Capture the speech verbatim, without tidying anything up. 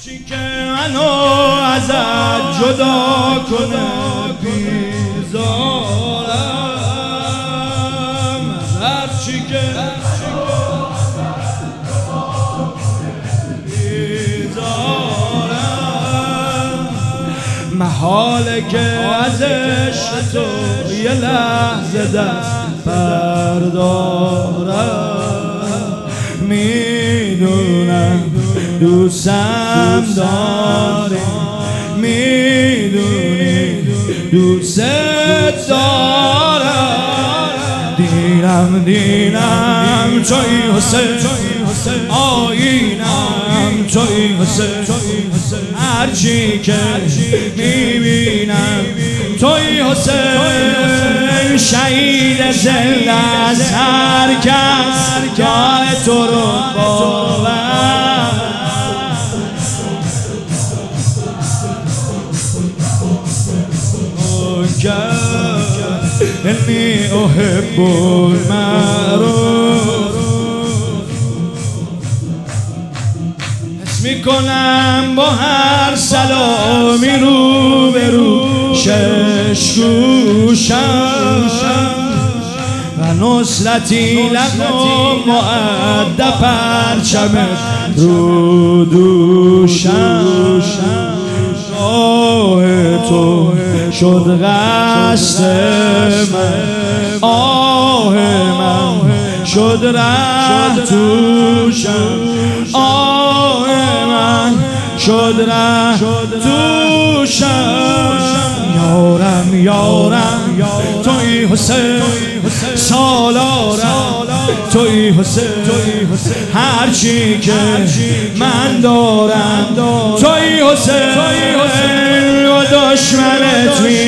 چی که منو ازت جدا کنه بیزارم، هر چی که بیزارم، محاله که از عشق تو یه لحظه دست بردارم. میدونم دوستم داری، میدونی دوست دارم. دینم دینم توی حسین، آینم توی حسین، هرچی که میبینم توی حسین. شهید زنده از هر کس جای تو رو باور. انی احب المعروف، حس میکنم با هر سلامی رو به رو شش گوشم و نصرتی لقم معدب پرچم رو دوشم. آه تو شد قصد من، آه من شد ره توشم، آه من شد ره توشم. یارم یارم توی حسین، سالارم توی حسین، هرچی که من دارم توی حسین. و دشمنت